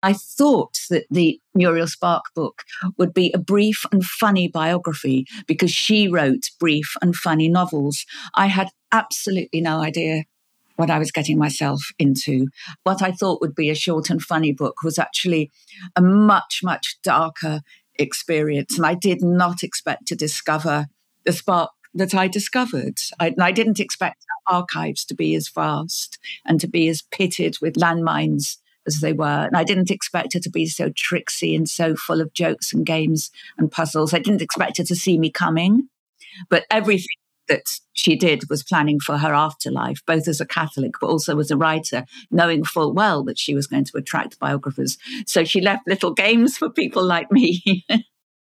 I thought that the Muriel Spark book would be a brief and funny biography because she wrote brief and funny novels. I had absolutely no idea what I was getting myself into. What I thought would be a short and funny book was actually a much, much darker experience. And I did not expect to discover the spark that I discovered. I didn't expect archives to be as vast and to be as pitted with landmines as they were. And I didn't expect her to be so tricksy and so full of jokes and games and puzzles. I didn't expect her to see me coming, but everything that she did was planning for her afterlife, both as a Catholic, but also as a writer, knowing full well that she was going to attract biographers. So she left little games for people like me.